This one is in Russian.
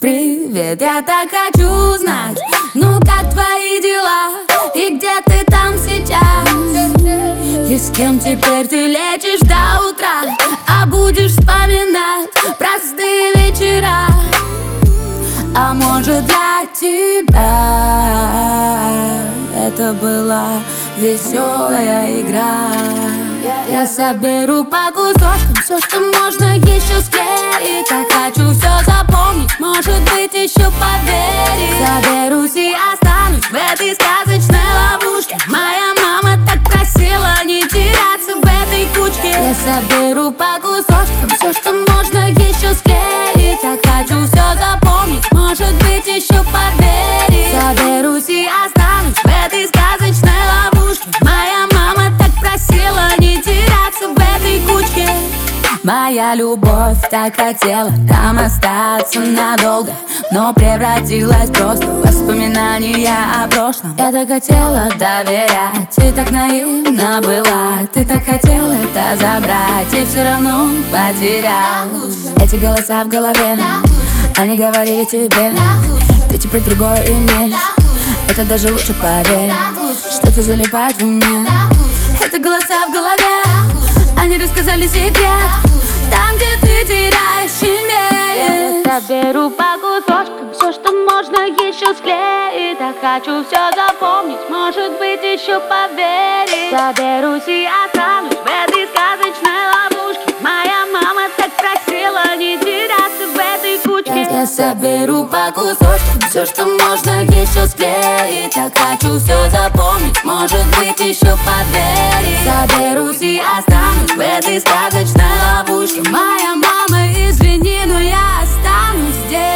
Привет, я так хочу знать, ну как твои дела? И где ты там сейчас? И с кем теперь ты лечишь до утра? А будешь вспоминать простые вечера? А может для тебя это была веселая игра? Я соберу по кусочкам все, что можно еще склеить. Так хочу все запомнить, может быть еще поверить. Соберусь и останусь в этой сказочной ловушке. Моя мама так просила не теряться в этой кучке. Я соберу по кусочкам все, что можно еще склеить. Так хочу все запомнить, может быть еще поверить. Соберусь и останусь в этой сказочной ловушке. Моя мама так просила не теряться в этой кучке. Моя любовь так хотела там остаться надолго, но превратилась просто в воспоминания о прошлом. Я так хотела доверять, ты так наивна была. Ты так хотела это забрать и все равно потерял. Эти голоса в голове, они говорили тебе, ты теперь другой имеешь. Это даже лучше, поверь, что-то залипает в уме. Это голоса в голове, они рассказали секрет, там, где ты теряешь имеешь. Я соберу по кусочкам все, что можно еще склеить. Так хочу все запомнить, может быть еще поверить. Соберусь и останусь в этой сказочной ловушке. Моя мама так просила не теряться в этой кучке. Я соберу по кусочкам все, что можно еще склеить. Так хочу все запомнить, может быть еще поверить. Соберусь и останусь в этой сказочной ловушке. Моя мама, извини, но я останусь здесь.